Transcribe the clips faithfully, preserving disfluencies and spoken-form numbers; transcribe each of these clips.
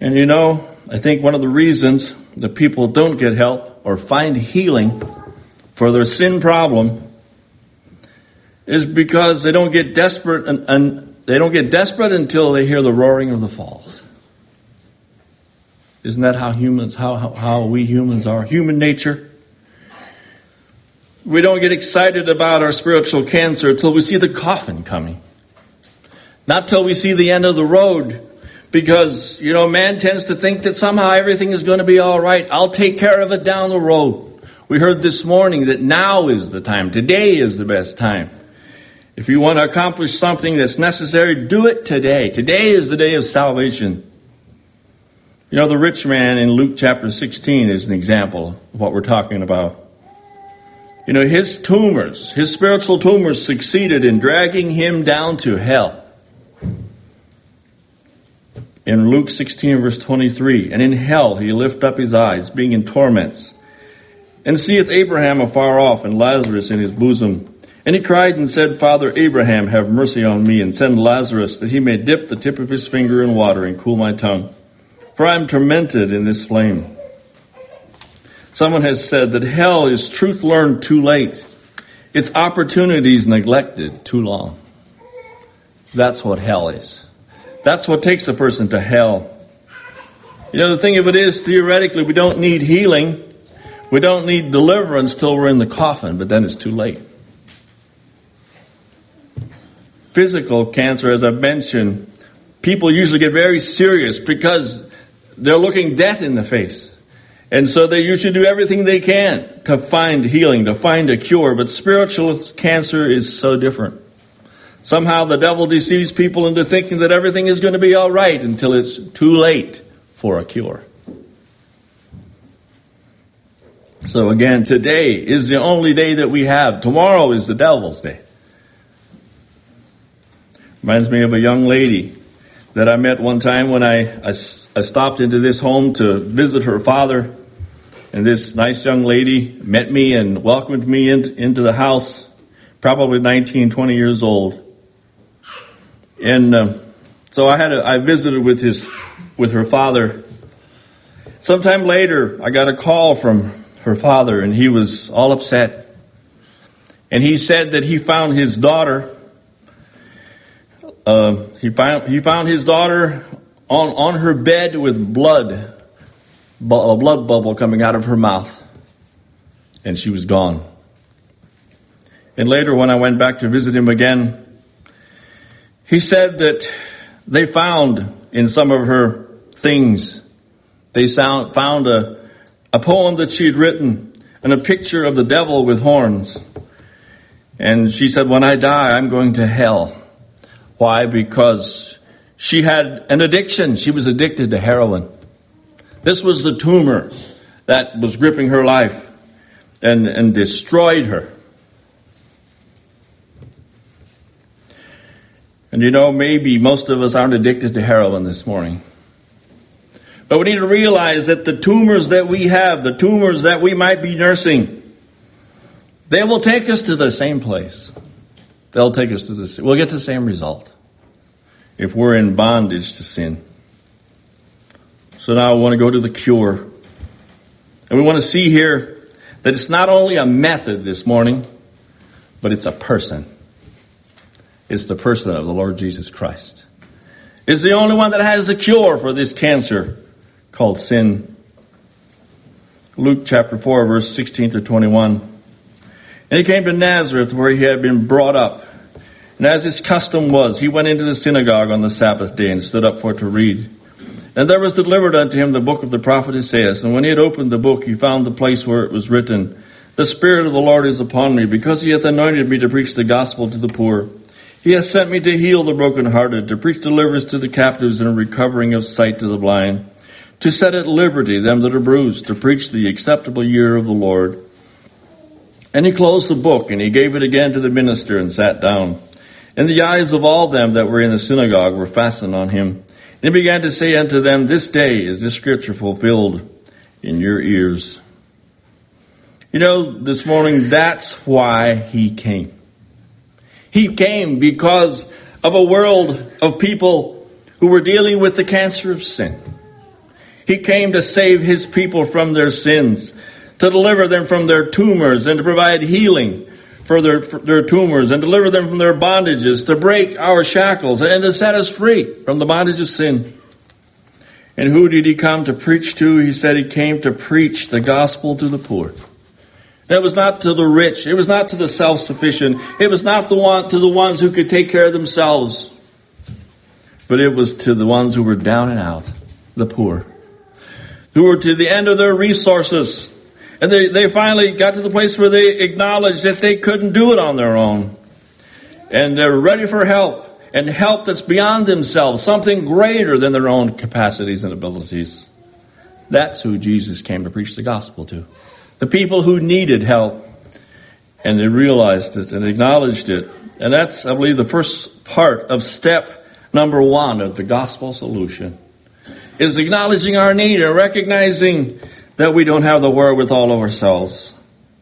And you know, I think one of the reasons that people don't get help or find healing for their sin problem is because they don't get desperate and, and they don't get desperate until they hear the roaring of the falls. Isn't that how humans, how, how, how we humans are? Human nature. We don't get excited about our spiritual cancer until we see the coffin coming. Not till we see the end of the road. Because, you know, man tends to think that somehow everything is going to be all right. I'll take care of it down the road. We heard this morning that now is the time. Today is the best time. If you want to accomplish something that's necessary, do it today. Today is the day of salvation. You know, the rich man in Luke chapter sixteen is an example of what we're talking about. You know, his tumors, his spiritual tumors succeeded in dragging him down to hell. In Luke sixteen, verse twenty-three, and in hell he lift up his eyes, being in torments, and seeth Abraham afar off, and Lazarus in his bosom. And he cried and said, Father Abraham, have mercy on me, and send Lazarus, that he may dip the tip of his finger in water, and cool my tongue. For I am tormented in this flame. Someone has said that hell is truth learned too late. Its opportunities neglected too long. That's what hell is. That's what takes a person to hell. You know, the thing of it is, theoretically, we don't need healing. We don't need deliverance till we're in the coffin, but then it's too late. Physical cancer, as I've mentioned, people usually get very serious because they're looking death in the face. And so they usually do everything they can to find healing, to find a cure. But spiritual cancer is so different. Somehow the devil deceives people into thinking that everything is going to be all right until it's too late for a cure. So again, today is the only day that we have. Tomorrow is the devil's day. Reminds me of a young lady that I met one time when I, I, I stopped into this home to visit her father. And this nice young lady met me and welcomed me in, into the house, probably nineteen, twenty years old. And uh, so I had a, I visited with his with her father. Sometime later, I got a call from her father, and he was all upset. And he said that he found his daughter. Uh, he found he found his daughter on on her bed with blood, a blood bubble coming out of her mouth, and she was gone. And later, when I went back to visit him again, he said that they found in some of her things, they sound, found a, a poem that she had written and a picture of the devil with horns. And she said, when I die, I'm going to hell. Why? Because she had an addiction. She was addicted to heroin. This was the tumor that was gripping her life and, and destroyed her. And you know, maybe most of us aren't addicted to heroin this morning. But we need to realize that the tumors that we have, the tumors that we might be nursing, they will take us to the same place. They'll take us to the, we'll get the same result if we're in bondage to sin. So now I want to go to the cure. And we want to see here that it's not only a method this morning, but it's a person. It's the person of the Lord Jesus Christ. It's the only one that has a cure for this cancer called sin. Luke chapter four, verse sixteen to twenty-one. And he came to Nazareth, where he had been brought up. And as his custom was, he went into the synagogue on the Sabbath day and stood up for to read. And there was delivered unto him the book of the prophet Isaiah. And when he had opened the book, he found the place where it was written, The Spirit of the Lord is upon me, because he hath anointed me to preach the gospel to the poor. He hath sent me to heal the brokenhearted, to preach deliverance to the captives, and a recovering of sight to the blind, to set at liberty them that are bruised, to preach the acceptable year of the Lord. And he closed the book, and he gave it again to the minister, and sat down. And the eyes of all them that were in the synagogue were fastened on him. And he began to say unto them, This day is this scripture fulfilled in your ears. You know, this morning, that's why he came. He came because of a world of people who were dealing with the cancer of sin. He came to save his people from their sins, to deliver them from their tumors, and to provide healing for their, for their tumors, and deliver them from their bondages, to break our shackles, and to set us free from the bondage of sin. And who did he come to preach to? He said he came to preach the gospel to the poor. It was not to the rich. It was not to the self-sufficient. It was not the one to the ones who could take care of themselves. But it was to the ones who were down and out, the poor, who were to the end of their resources. And they, they finally got to the place where they acknowledged that they couldn't do it on their own. And they're ready for help, and help that's beyond themselves, something greater than their own capacities and abilities. That's who Jesus came to preach the gospel to. The people who needed help, and they realized it and acknowledged it. And that's, I believe, the first part of step number one of the gospel solution, is acknowledging our need and recognizing that we don't have the wherewithal of ourselves.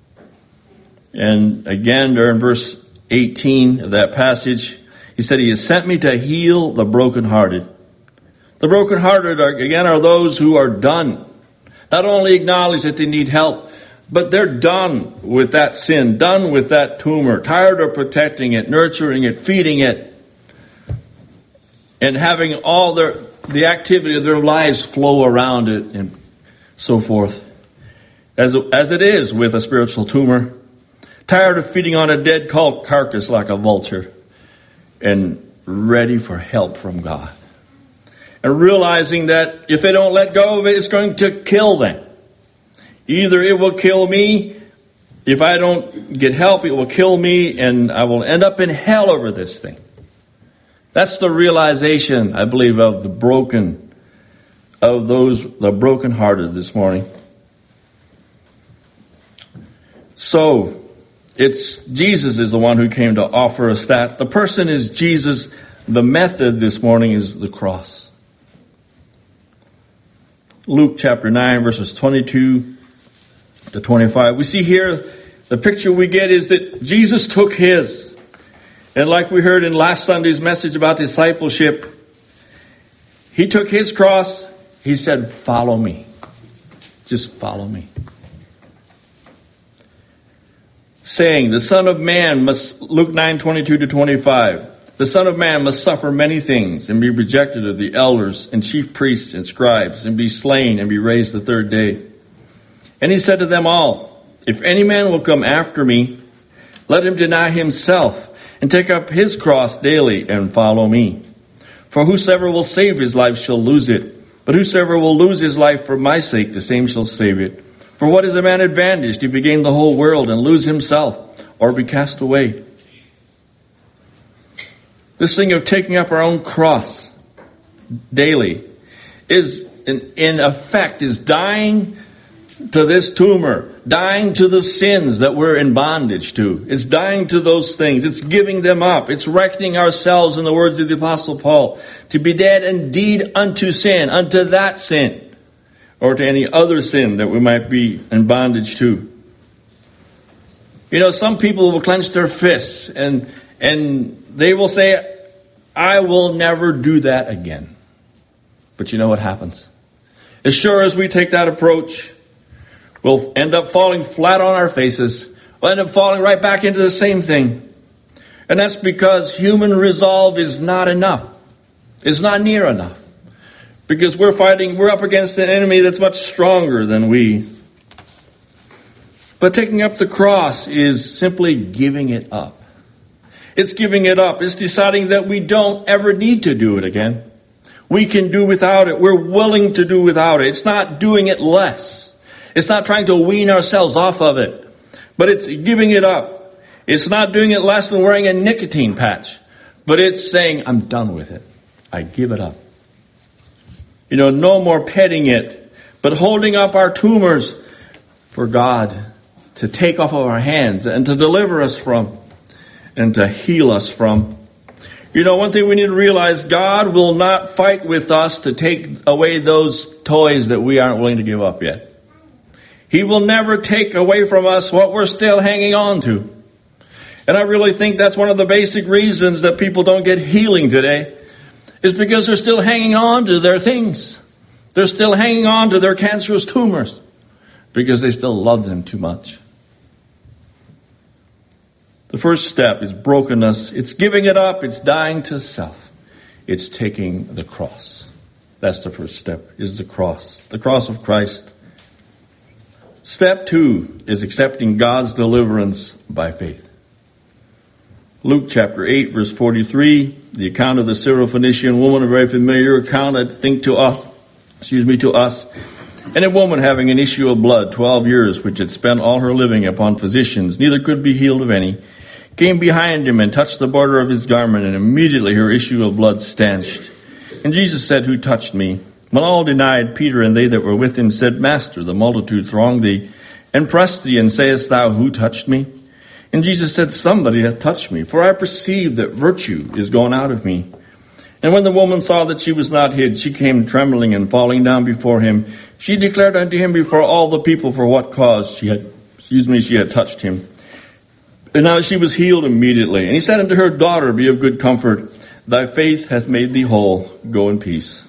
And again, there in verse eighteen of that passage, he said, he has sent me to heal the brokenhearted. The brokenhearted, are, again, are those who are done. Not only acknowledge that they need help, but they're done with that sin, done with that tumor, tired of protecting it, nurturing it, feeding it, and having all their the activity of their lives flow around it and so forth. As, as it is with a spiritual tumor, tired of feeding on a dead carcass like a vulture, and ready for help from God. And realizing that if they don't let go of it, it's going to kill them. Either it will kill me, if I don't get help, it will kill me, and I will end up in hell over this thing. That's the realization, I believe, of the broken, of those, the brokenhearted this morning. So, it's Jesus is the one who came to offer us that. The person is Jesus. The method this morning is the cross. Luke chapter nine, verses twenty-two to twenty-five. We see here, the picture we get is that Jesus took his. And like we heard in last Sunday's message about discipleship, he took his cross. He said, follow me. Just follow me. Saying, the Son of Man must, Luke nine, twenty-two to twenty-five, the Son of Man must suffer many things and be rejected of the elders and chief priests and scribes and be slain and be raised the third day. And he said to them all, if any man will come after me, let him deny himself and take up his cross daily and follow me. For whosoever will save his life shall lose it, but whosoever will lose his life for my sake, the same shall save it. For what is a man advantaged if he gain the whole world and lose himself, or be cast away? This thing of taking up our own cross daily is, in, in effect, is dying to this tumor, dying to the sins that we're in bondage to. It's dying to those things. It's giving them up. It's reckoning ourselves, in the words of the Apostle Paul, to be dead indeed unto sin, unto that sin, or to any other sin that we might be in bondage to. You know, some people will clench their fists and and they will say, I will never do that again. But you know what happens? As sure as we take that approach, we'll end up falling flat on our faces. We'll end up falling right back into the same thing. And that's because human resolve is not enough. It's not near enough. Because we're fighting, we're up against an enemy that's much stronger than we. But taking up the cross is simply giving it up. It's giving it up. It's deciding that we don't ever need to do it again. We can do without it. We're willing to do without it. It's not doing it less. It's not trying to wean ourselves off of it. But it's giving it up. It's not doing it less than wearing a nicotine patch. But it's saying, I'm done with it. I give it up. You know, no more petting it, but holding up our tumors for God to take off of our hands and to deliver us from and to heal us from. You know, one thing we need to realize, God will not fight with us to take away those toys that we aren't willing to give up yet. He will never take away from us what we're still hanging on to. And I really think that's one of the basic reasons that people don't get healing today, is because they're still hanging on to their things. They're still hanging on to their cancerous tumors because they still love them too much. The first step is brokenness. It's giving it up. It's dying to self. It's taking the cross. That's the first step, is the cross, the cross of Christ. Step two is accepting God's deliverance by faith. Luke chapter eight, verse forty-three, the account of the Syrophoenician woman, a very familiar account, I think to us, excuse me, to us. And a woman having an issue of blood, twelve years, which had spent all her living upon physicians, neither could be healed of any, came behind him and touched the border of his garment, and immediately her issue of blood stanched. And Jesus said, "Who touched me?" When all denied, Peter and they that were with him said, "Master, the multitude throng thee, and press thee, and sayest thou, Who touched me? And Jesus said, Somebody hath touched me, for I perceive that virtue is gone out of me. And when the woman saw that she was not hid, she came trembling and falling down before him. She declared unto him before all the people for what cause she had, excuse me, she had touched him. And now she was healed immediately. And he said unto her, Daughter, be of good comfort. Thy faith hath made thee whole. Go in peace.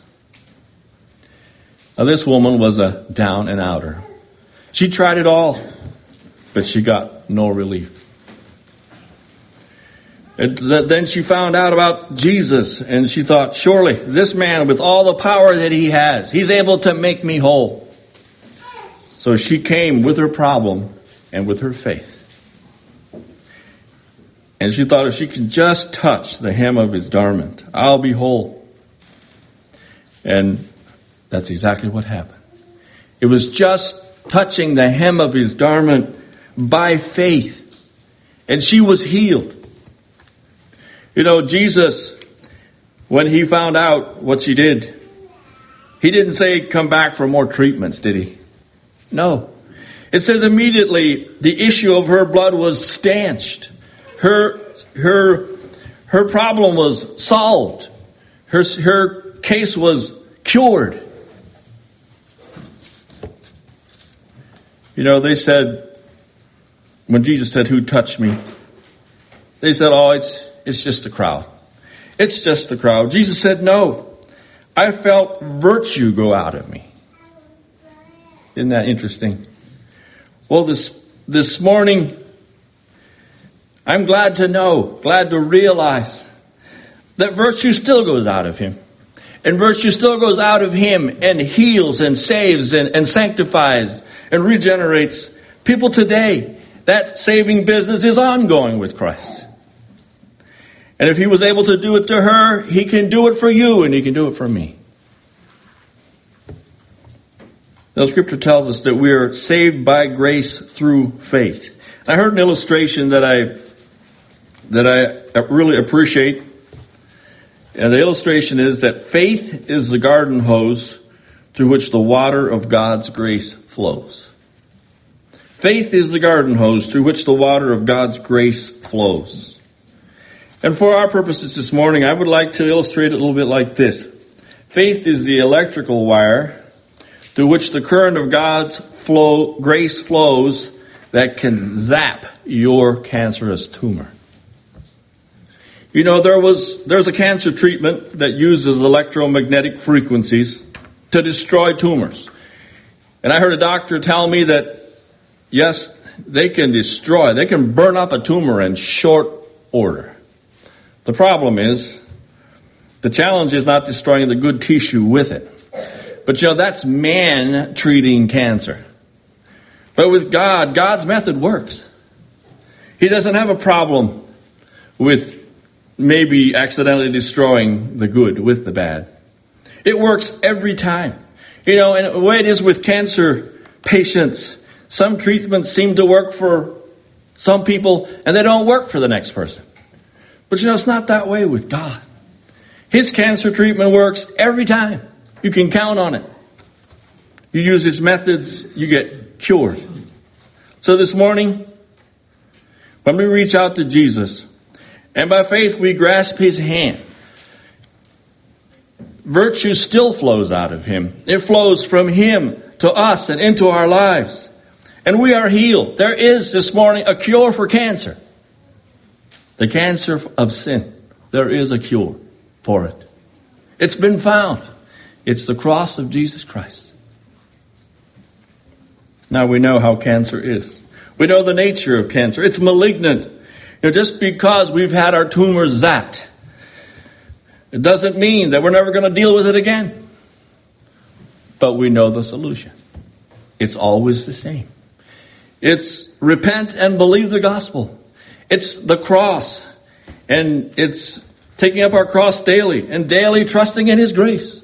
Now this woman was a down and outer. She tried it all, but she got no relief. And then she found out about Jesus, and she thought, surely this man, with all the power that he has, he's able to make me whole. So she came with her problem and with her faith. And she thought, if she could just touch the hem of his garment, I'll be whole. And that's exactly what happened. It was just touching the hem of his garment by faith. And she was healed. You know, Jesus, when he found out what she did, he didn't say, come back for more treatments, did he? No. It says immediately the issue of her blood was stanched. Her, her, her problem was solved. Her, her case was cured. You know, they said, when Jesus said, who touched me? They said, oh, it's, it's just the crowd. It's just the crowd. Jesus said, no, I felt virtue go out of me. Isn't that interesting? Well, this, this morning, I'm glad to know, glad to realize that virtue still goes out of him. And virtue still goes out of him and heals and saves and, and sanctifies and regenerates people today. That saving business is ongoing with Christ. And if he was able to do it to her, he can do it for you and he can do it for me. The scripture tells us that we are saved by grace through faith. I heard an illustration that I that I really appreciate. And the illustration is that faith is the garden hose through which the water of God's grace flows. Faith is the garden hose through which the water of God's grace flows. And for our purposes this morning, I would like to illustrate it a little bit like this. Faith is the electrical wire through which the current of God's flow, grace flows that can zap your cancerous tumor. You know, there was there's a cancer treatment that uses electromagnetic frequencies to destroy tumors. And I heard a doctor tell me that, yes, they can destroy, they can burn up a tumor in short order. The problem is, the challenge is not destroying the good tissue with it. But, you know, that's man treating cancer. But with God, God's method works. He doesn't have a problem with maybe accidentally destroying the good with the bad. It works every time. You know, and the way it is with cancer patients, some treatments seem to work for some people and they don't work for the next person. But you know, it's not that way with God. His cancer treatment works every time. You can count on it. You use his methods, you get cured. So this morning, when we reach out to Jesus, and by faith we grasp his hand, virtue still flows out of him. It flows from him to us and into our lives. And we are healed. There is this morning a cure for cancer. The cancer of sin. There is a cure for it. It's been found. It's the cross of Jesus Christ. Now we know how cancer is. We know the nature of cancer. It's malignant. You know, just because we've had our tumors zapped, it doesn't mean that we're never going to deal with it again. But we know the solution. It's always the same. It's repent and believe the gospel. It's the cross. And it's taking up our cross daily and daily trusting in His grace.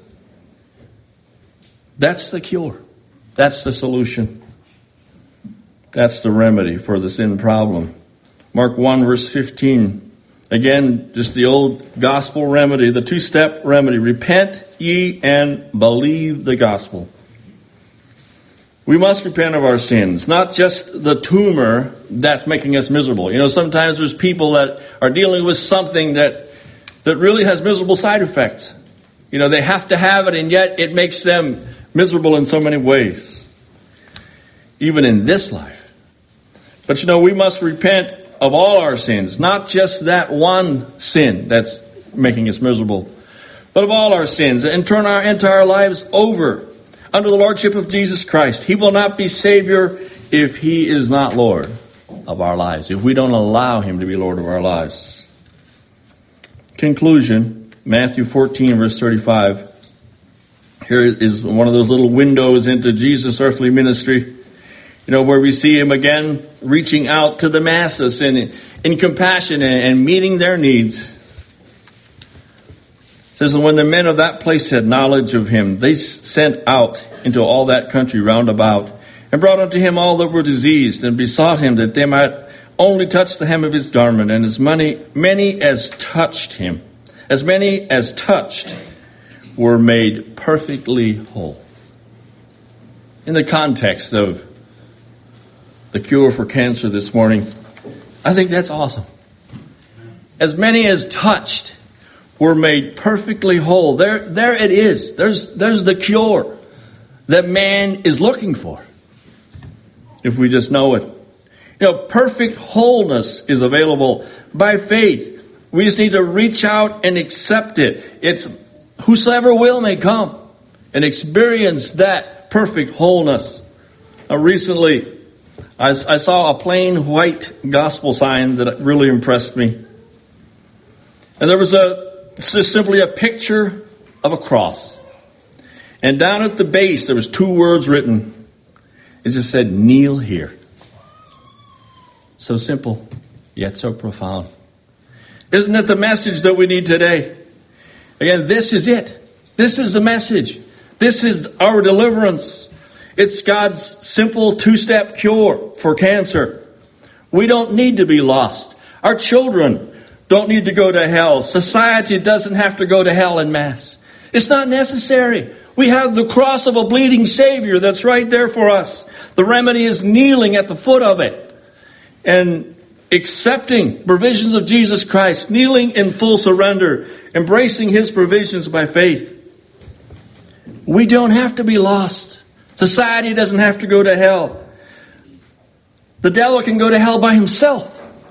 That's the cure. That's the solution. That's the remedy for the sin problem. Mark one, verse fifteen. Again, just the old gospel remedy, the two-step remedy. Repent ye and believe the gospel. We must repent of our sins, not just the tumor that's making us miserable. You know, sometimes there's people that are dealing with something that, that really has miserable side effects. You know, they have to have it, and yet it makes them miserable in so many ways, even in this life. But you know, we must repent of all our sins, not just that one sin that's making us miserable, but of all our sins, and turn our entire lives over under the lordship of Jesus Christ. He will not be Savior if He is not Lord of our lives, if we don't allow Him to be Lord of our lives. Conclusion, Matthew fourteen, verse thirty-five. Here is one of those little windows into Jesus' earthly ministry. You know, where we see Him again reaching out to the masses in, in compassion and, and meeting their needs. It says, and when the men of that place had knowledge of Him, they sent out into all that country round about, and brought unto Him all that were diseased, and besought Him that they might only touch the hem of His garment. And as many, many as touched Him, as many as touched, were made perfectly whole. In the context of the cure for cancer this morning, I think that's awesome. As many as touched were made perfectly whole. There, there it is. There's, there's the cure that man is looking for, if we just know it. You know, perfect wholeness is available by faith. We just need to reach out and accept it. It's whosoever will may come and experience that perfect wholeness. Now, recently, I, I saw a plain white gospel sign that really impressed me. And there was a just simply a picture of a cross. And down at the base, there was two words written. It just said, kneel here. So simple, yet so profound. Isn't it the message that we need today? Again, this is it. This is the message. This is our deliverance. It's God's simple two-step cure for cancer. We don't need to be lost. Our children don't need to go to hell. Society doesn't have to go to hell en masse. It's not necessary. We have the cross of a bleeding Savior that's right there for us. The remedy is kneeling at the foot of it and accepting provisions of Jesus Christ, kneeling in full surrender, embracing His provisions by faith. We don't have to be lost. Society doesn't have to go to hell. The devil can go to hell by himself.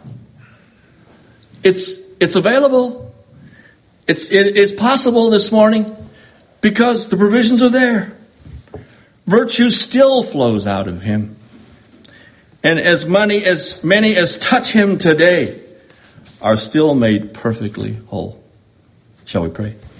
It's it's available. It's it is possible this morning because the provisions are there. Virtue still flows out of Him. And as many as many as touch Him today are still made perfectly whole. Shall we pray?